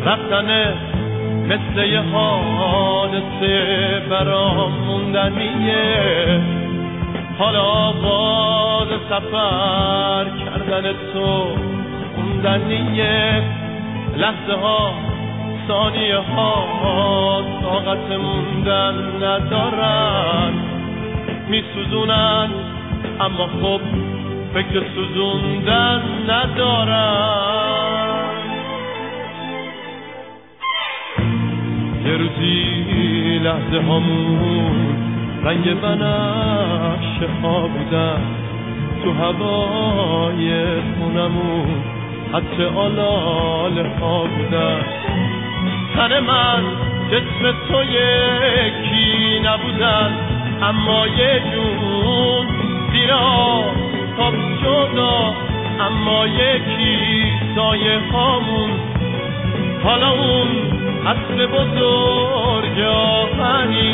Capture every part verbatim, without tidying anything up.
رفتنه مثل یه حادثه برام موندنیه، حالا آواز سفر کردن تو خوندنیه، لحظه ها ثانیه ها طاقت موندن ندارن، میسوزونن اما خب فکر سوزوندن ندارن. یه روزی لحظه هامون رنگ بنفشه ها بودن، تو هوای خونمون حتی آلاله ها بودن. تن من جسم تو یکی نبودن، اما یه جون زیر آفتاب جدا، اما یکی سایه هامون. حالا اون اصل بزرگ آهنی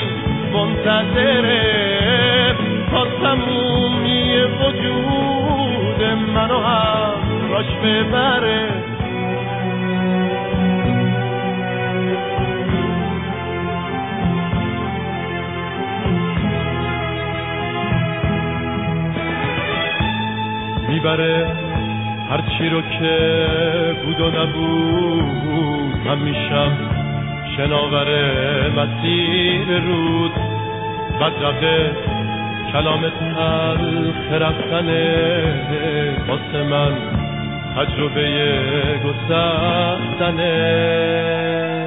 منتظره تا تمومی وجود منو هم راش ببره. میبره هرچی رو که بود و نبود، من میشم شناور مسیر رود. بدرقه کلام تلخ رفتنه واسه من تجربه گسستنه.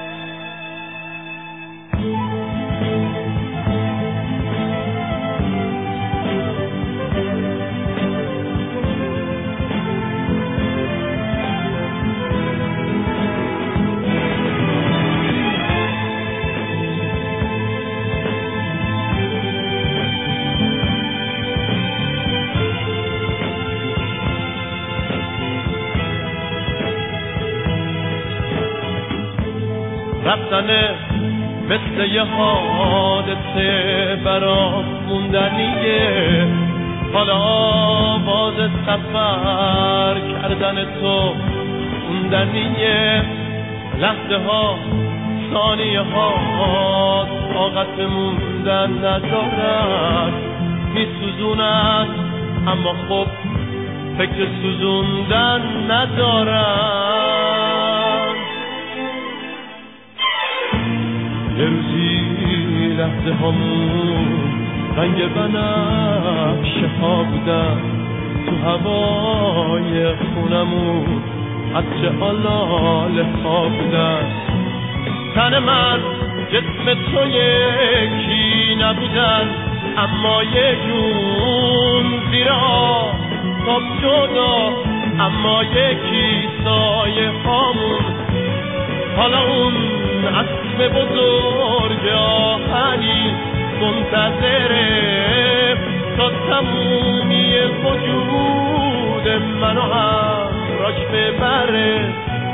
رفتنه مثل یه حادثه برام موندنیه، حالا آواز سفر کردن تو خوندنیه، لحظه ها ثانیه ها طاقت موندن ندارن، میسوزونن اما خب فکر سوزوندن ندارن. یه روزی لحظه همون رنگ بنفشه ها بودن، تو هوای خونمون عطر آلاله ها بودن. تن من جسم تو یکی نبودن، اما یه جون زیر آفتاب جدا، اما یکی سایه هامون. حالا اون عصب بزرگ آهنی منتظره تا تمومی وجود منو هم راش ببره.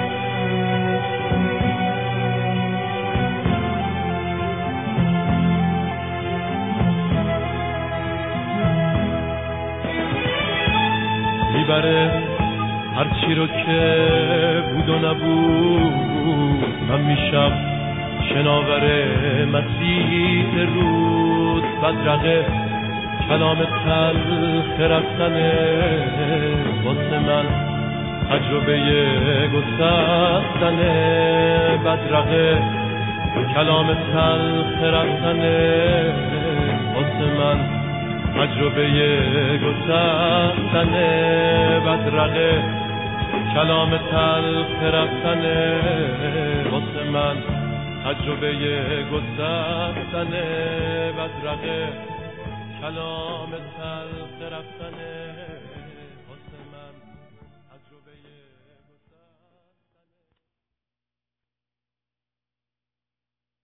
میبره هرچی رو که بود و نبود، من میشم شناور مسیر رود. بدرقه کلام تلخ رفتنه واسه من تجربه گسستنه. بدرقه کلام تلخ رفتنه واسه من تجربه گسستنه. بدرقه کلام تلخ رفتنه واسه من تجربه گسستنه. بدرقه کلام تلخ رفتنه